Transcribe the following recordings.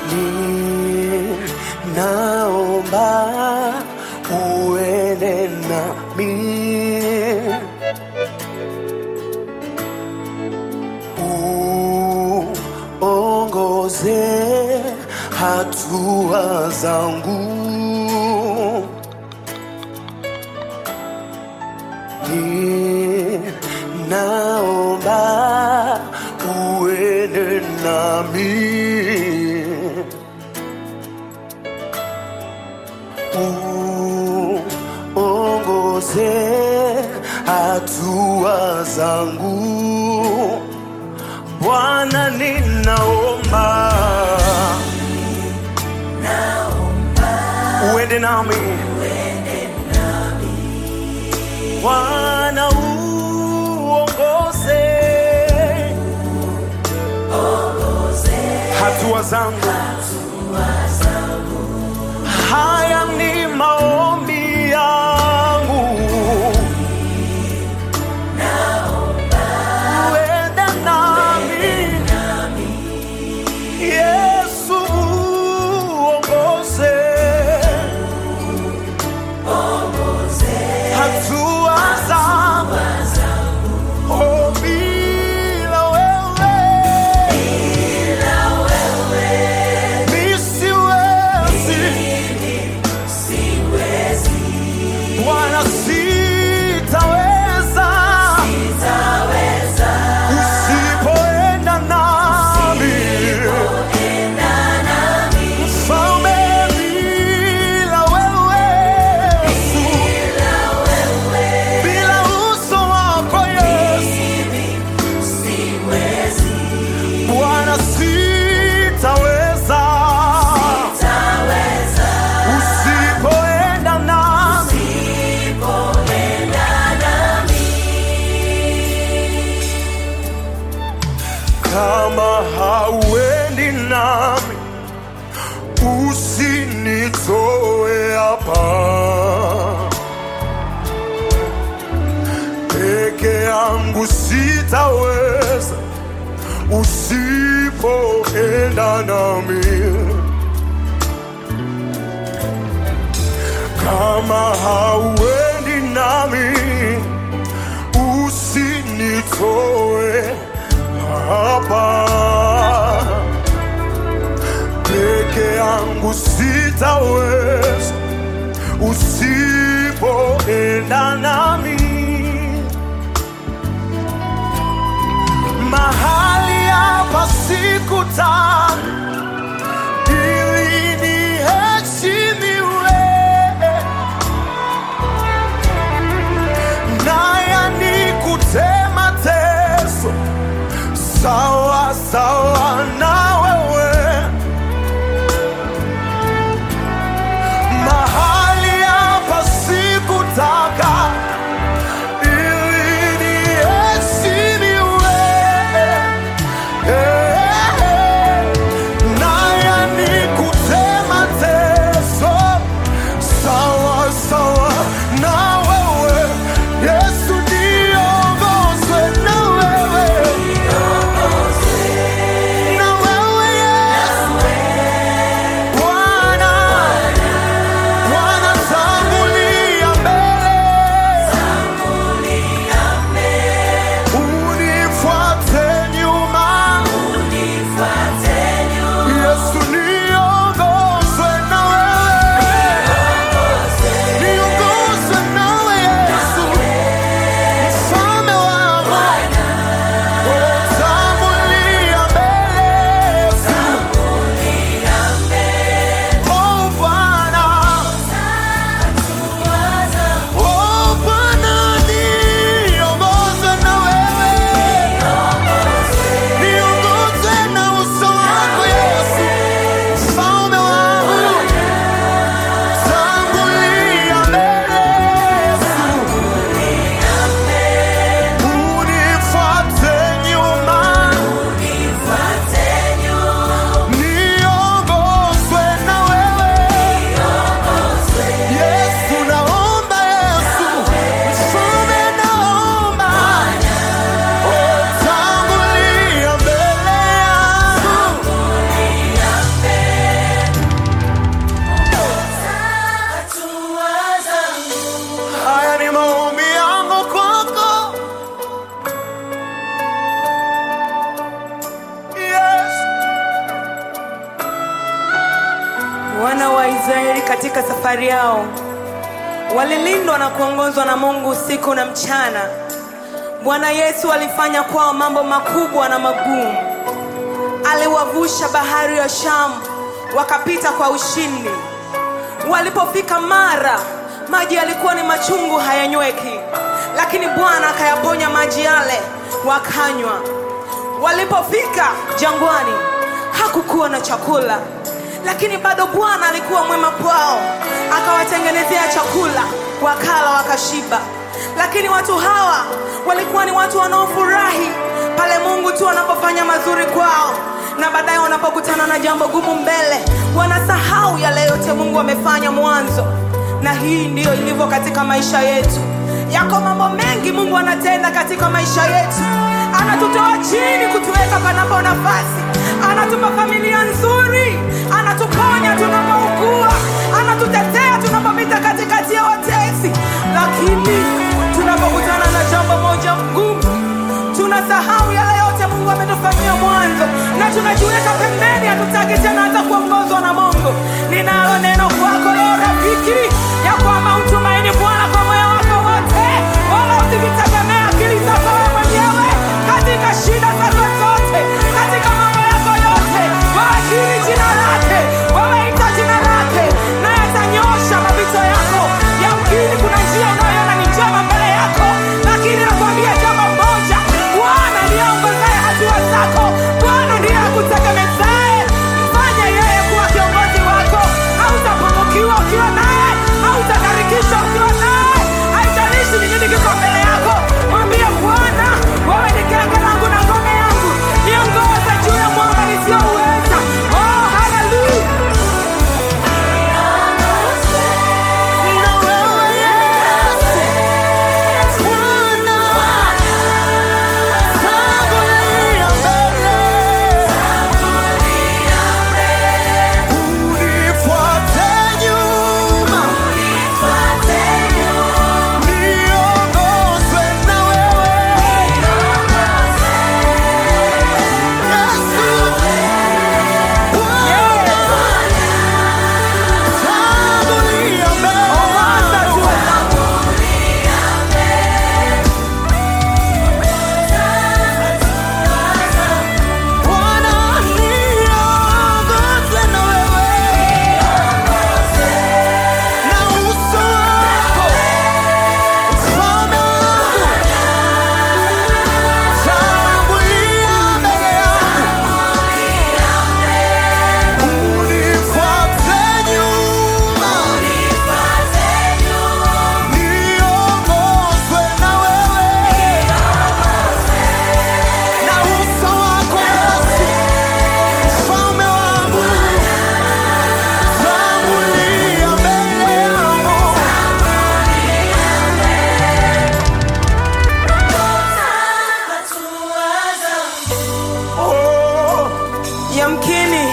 Ninaomba uende nami, uongoze hatua zangu, ninaomba uende nami, uongoze hatua zangu. Bwana ninaomba uende nami, Bwana uongoze hatua zangu. Haya ni maombi yangu, uende nami, Yesu uongoze hatua zangu. Oh, bila wewe mi siwezi, Bwana sitaweza usipoenda nami, Mfalme, bila wewe bila uso wako Yesu, Bwana sitaweza usipoenda nami. Kama hauendi nami, usinitoe hapa. Peke yangu sitaweza usipoenda nami. Kama hauendi nami, usinitoe hapa. Peke yangu sitaweza usipoenda nami. Mahali hapa sikutaka ili niheshimiwe, naya nikutema teso sawa sawa na wewe. Mahali hapa sikutaka ili niheshimiwe, naya nikutema teso sawa sawa na wewe. Yesu niongoze na wewe, Wana wa Israeli katika safari yao walilindwa na kuongozwa na Mungu usiku na mchana. Bwana Yesu alifanya kwao mambo makubwa na magumu. Aliwavusha bahari ya Shamu, wakapita kwa ushindi. Walipofika Mara, maji yalikuwa ni machungu, hayanyweki, lakini Bwana akayaponya maji yale, wakanywa. Walipofika jangwani, hakukuwa na chakula, lakini bado Bwana alikuwa mwema kwao, akawatengenezea chakula, wakala wakashiba. Lakini watu hawa walikuwa ni watu wanaofurahi pale Mungu tu anapofanya mazuri kwao, na baadaye wanapokutana na jambo gumu mbele, wanasahau yale yote Mungu amefanya mwanzo. Na hii ndiyo ilivyo katika maisha yetu. Yako mambo mengi Mungu anatenda katika maisha yetu. Anatutoa chini kutuweka panapo nafasi. Anatupa familia nzuri, anatuponya tunapougua, anatutetea tunapopita katikati ya watesi. Lakini tunapokutana na jambo moja ngumu, tunasahau yale yote Mungu ametufanyia mwanzo, na tunajiweka pembeni, hatutaki tena hata kuongozwa na Mungu. Ninalo neno kwako leo rafiki, ya kwamba utumaini Bwana kwa moyo wako wote, wala usivitegemee akili zako wewe mwenyewe. Katika shida zako zote, katika mambo yako yote, waajiri jina lake, waita jina lake, na yatanyosha mapito yako. Yamkini kuna njia unayoona ni njema mbele yako, lakini nakwambia jambo moja, Bwana ndiye aongozaye hatua zako. Bwana ndiye akutegemezaye. Mfanye yeye kuwa kiongozi wako. Hautapungukiwa ukiwa naye, hautakarikishwa ukiwa naye. Haijalishi ni nini kiko mbele yako, mwambie Bwana, wewe ni genge langu na ngome yangu, niongoze juu ya mwamba nisiouweza. Oh, hallelujah. Yamkini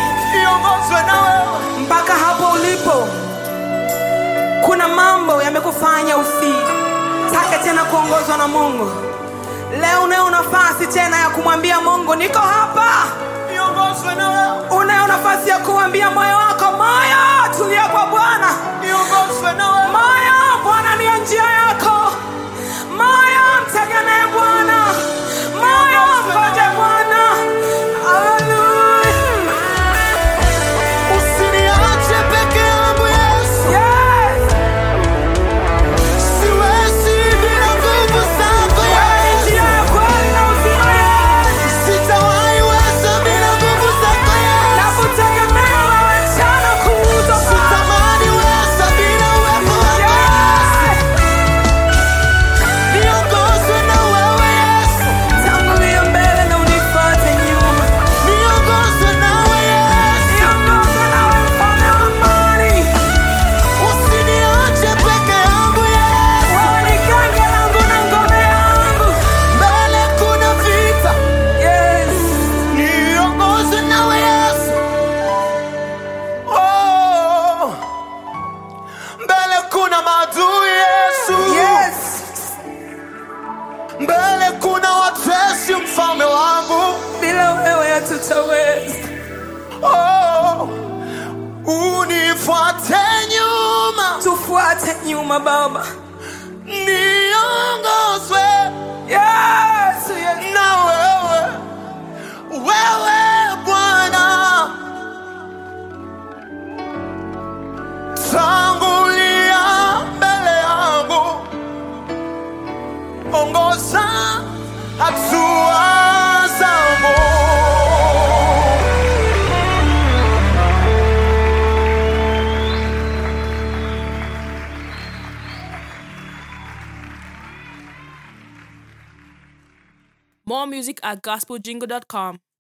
mpaka hapo ulipo kuna mambo yamekufanya usitake tena kuongozwa na Mungu. Leo unayo nafasi tena ya kumwambia Mungu, niko hapa, niongozwe na wewe. Unayo nafasi ya kumwambia moyo wako, moyo tulia kwa Bwana, niongozwe na wewe. Moyo, Bwana ni njia yako. Moyo, mtegemee Bwana. Moyo, mgoje Bwana. Niongozwe na wewe. tusifuate nyuma, tufuate nyuma Baba. niongozwe Yesu, Yesu. na wewe Bwana. Tangulia mbele yangu, ongoza hatua zangu. More music at gospeljingle.com.